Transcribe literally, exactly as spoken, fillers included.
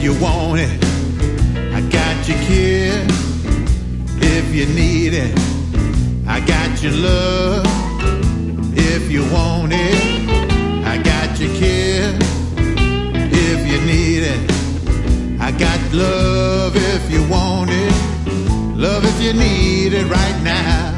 if you want it. I got your kiss if you need it. I got your love if you want it. I got your kiss if you need it. I got love if you want it. Love if you need it right now.